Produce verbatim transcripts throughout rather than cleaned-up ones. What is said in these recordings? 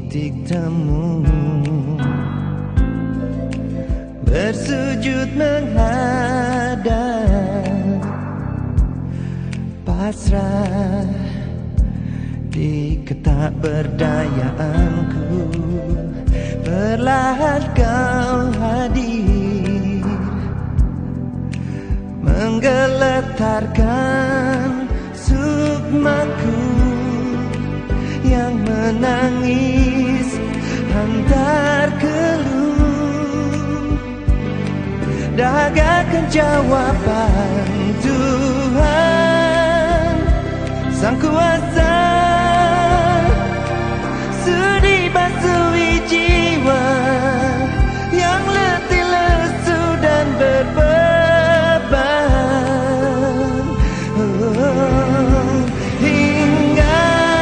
titik temu, bersujud menghadap, pasrah di ketakberdayaanku. Perlahan kau hadir, menggeletarkan sukmaku yang menangis hantar keluh. Dagakan jawaban Tuhan Sang Kuasa, sudi basui jiwa yang letih lesu dan berbeban. Oh, hingga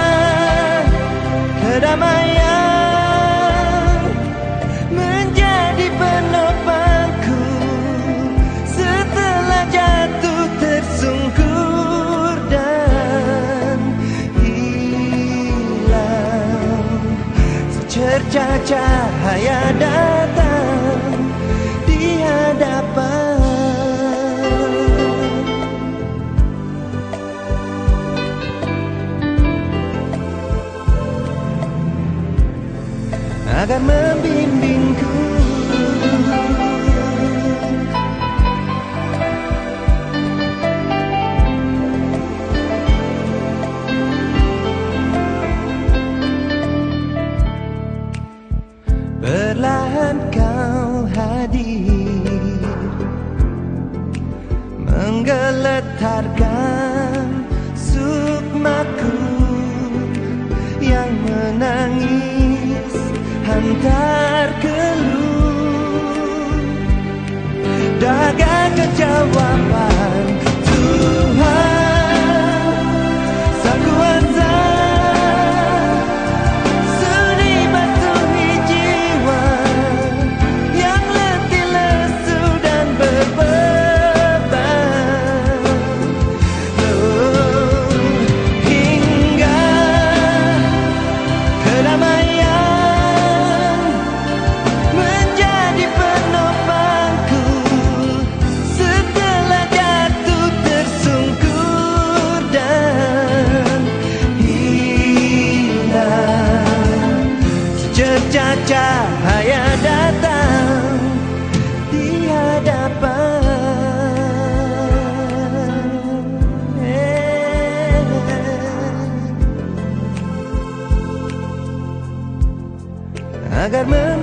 kedamaian menjadi penopangku setelah jatuh tersungkur dan hilang. Secerca cahaya datang di hadapan, agar membimbingku. Perlahan kau hadir, menggeletarkan sukmaku yang menangis hantar keluh. Dagakan jawaban Tuhan Sang Kuasa, sudi basuhi jiwa yang letih lesu dan berbeban. Oh, hingga kedamaian menjadi penopangku setelah jatuh tersungkur dan hilang. Secerca cahaya datang di hadapan, eh, agar